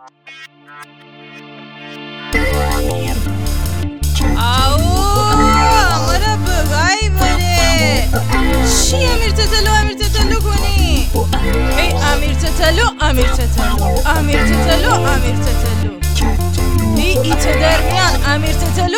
چی امیر تتلو کنی؟ ای امیر تتلو ایته در میان امیر تتلو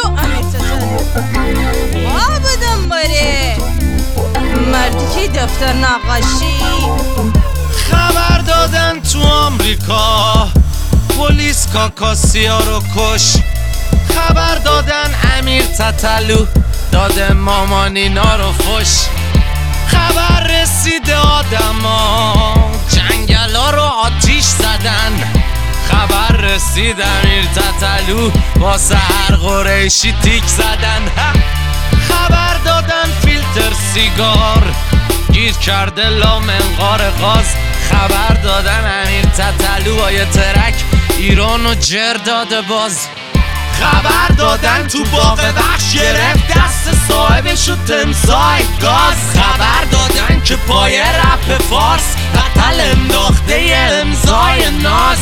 بدم باره مردی که دفتر نقاشی خبر دادن تو آمریکا پلیس کاکاسیا رو کش. خبر دادن امیر تتلو داده مامانینا رو فش. خبر رسیده آدما جنگلا رو آتیش زدن. خبر رسید امیر تتلو با سحر قریشی تیک زدن. خبر دادن فیلتر سیگار گیر کرده لا منقار غاز. خبر دادن امیر تتلو با یه ترک ایرانو جر داده باز. خبر دادن تو باغ بخش گرفت دست صاحبشو تمساح گاز. خبر دادن که پای رپ فارس قتل انداخته امضای ناز.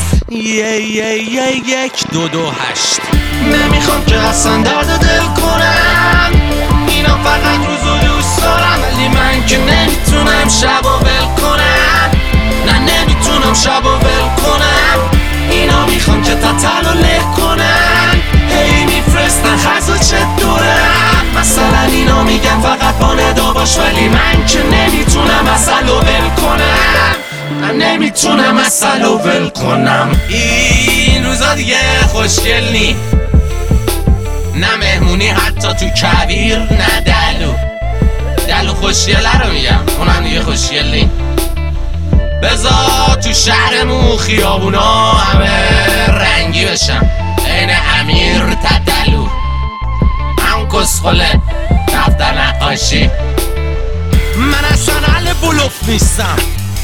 1-2-2-8 نمیخوام که اصلا درد دل کنم. اینا فقط روزو دوست دارم ولی من که نمیتونم شب و ول کنم. نه نمیتونم شب و ول کنم. اینا میخوام که تتلو له کنم. هی میفرستن خزو چطورم. مثلا اینا میگن فقط با ندا باش ولی من که نمیتونم اصلو ول کنم. من نمیتونم اصلو ول کنم. این روزا دیگه خوشگل نی، نه مهمونی حتی تو کویر، نه دلو خوشگله رو میگم اونم دیگه خوشگل نی. بذار تو شهرمون خیابونا همه رنگی بشم این امیر تتلو. هم کسخله دفتر نقاشی. من اصلا اهل بلوف نیستم،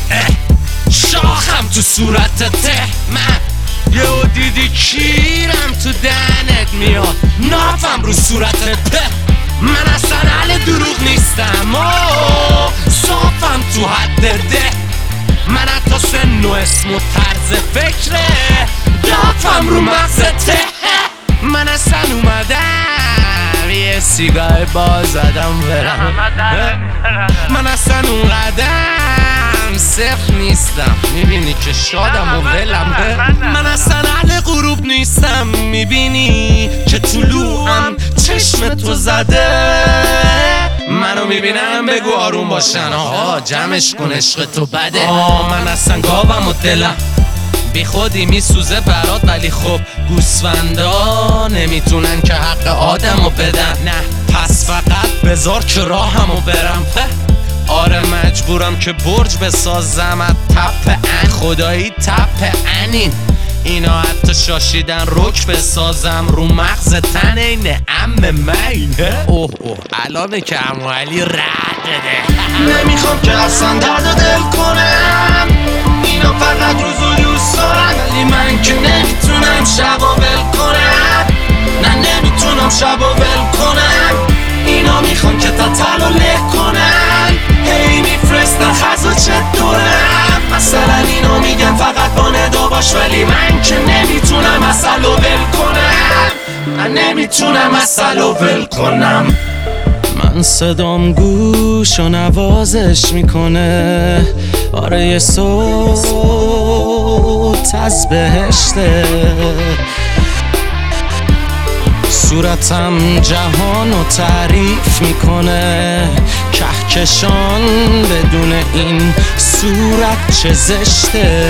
شاخم تو صورتته. من یهو دیدی کیرم تو دهنت میاد نافم رو صورتته. من اصلا اهل دروغ نیستم صافم تو حد ده. من حتی سن و اسم و طرز فکره دافم رو مغزته. من اصلا اومدم یه سیگار باز زدم برم. من اصلا اونقدم صفر نیستم میبینی که شادم و ولم. من اصلا اهل غروب نیستم میبینی که طلوعم چشم تو زده. منو میبینم بگو آروم باشن آها جمعش کن عشق تو بده. من اصلا گاوم و دلم بی خودی میسوزه برات ولی خب گوسفندا نمیتونن که حق آدمو بدن. نه پس فقط بذار که راهمو برم. آره مجبورم که برج بسازم از تپ ان. خدایی تپ انین اینا حتی شاشیدن رک بسازم رو مغز تن این عم من. اوه الانه که عمو علی رد ده. نمیخوام که اصلا درد دل کنم. اینا فقط روزو دوست دارن ولی من که نمیتونم شب و ول کنم. نه نمیتونم شب و ول کنم. اینا میخوام که تتلو له کنن. هی میفرستن خزو چطورم. مثلا اینا میگن فقط با ندا باش ولی من که نمیتونم اصلو ول کنم. من نمیتونم اصلو ول کنم. من صدام گوش و نوازش میکنه. آره یه صوت از بهشته. صورتم جهانو تعریف میکنه. کهکشان بدون این صورت چه زشته.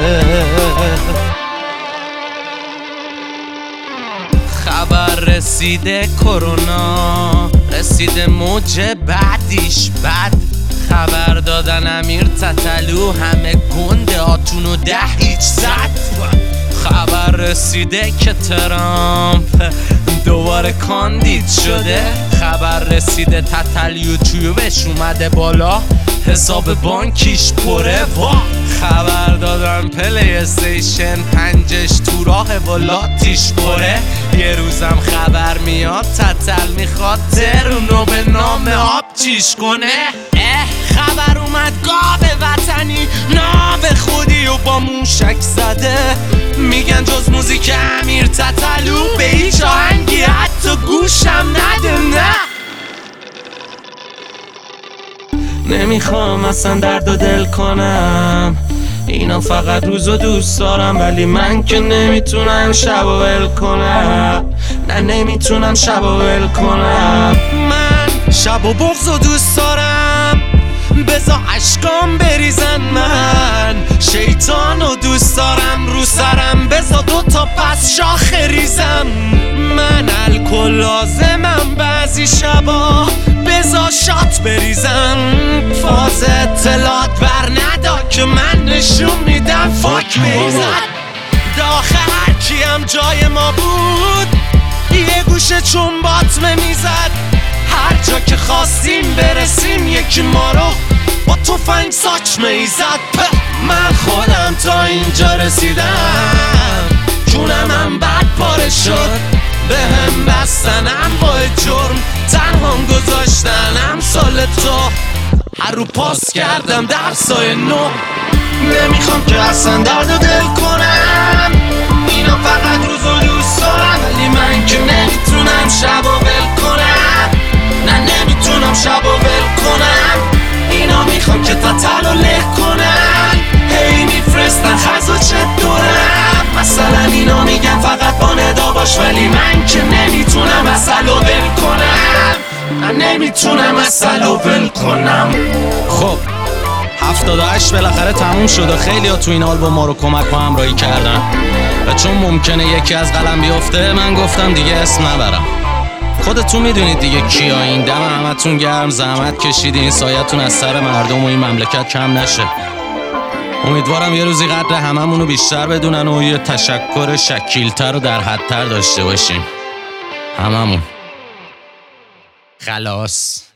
خبر رسیده کرونا رسیده موج بعدیش بد. خبر دادن امیر تتلو همه گنده آتونو 10 زد. خبر رسیده که ترامپ دوباره کاندید شده. خبر رسیده تتل یوتیوبش اومده بالا حساب بانکیش پره. خبر دادن پلی استیشن 5 تو راه ولاتیش پره. یه روزم خبر میاد تتل میخواد ترونو به نام آب چیش کنه. خبر اومد گاو وطنی ناب خودی و با موشک زده. میگن جز موزیک امیر تتلو به هیچ آهنگی حتی گوشم نده. نه نمیخوام اصلا درد و دل کنم، اینا فقط روزو دوست دارم، ولی من که نمیتونم شب و ول کنم. نه نمیتونم شب و ول کنم. من شب و بغضو دوست دارم، بزا عشقام بریزن. من شیطانو دوست دارم، رو سرم بزا 2 تا پس شاخه ریزم. من الکل لازمم بعضی شبا، بزا شات بریزم. فاز اطلاعات بر ندا که من نشون میدم فاک میزد. داخل هر کیم جای ما بود یه گوشه چون باطمه میزد. هر جا که خواستیم برسیم یکی ما رو با تفنگ ساچمه ایزد. من خودم تا اینجا رسیدم، جونم بد پاره شد، به هم بستنم با جرم، تنهام گذاشتنم سال تو. هر رو پاس کردم درسای نو، نمیخوام که اصلا درد و دل کنم. اینا فقط روزو دوست دارم، ولی من که نمیتونم شب و ول کنم. نه نمیتونم شب و ول کنم. اینا میخوام که تتل و له کنم، هی میفرستن خزو چه دورم. مثلا اینا میگن فقط با ندا باش، ولی من که نمیتونم اصل و ول کنم. نه نمیتونم اصل و ول کنم. خب 78 بالاخره تموم شد و خیلی ها تو این آلبوم ما رو کمک و همراهی کردن و چون ممکنه یکی از قلم بیفته من گفتم دیگه اسم نبرم. خودتون میدونید دیگه کیا. این دم همتون گرم، زحمت کشیدین، سایتون از سر مردم و این مملکت کم نشه. امیدوارم یه روزی قدر هممونو بیشتر بدونن و یه تشکر شکیلتر و در حدتر داشته باشیم هممون. خلاص.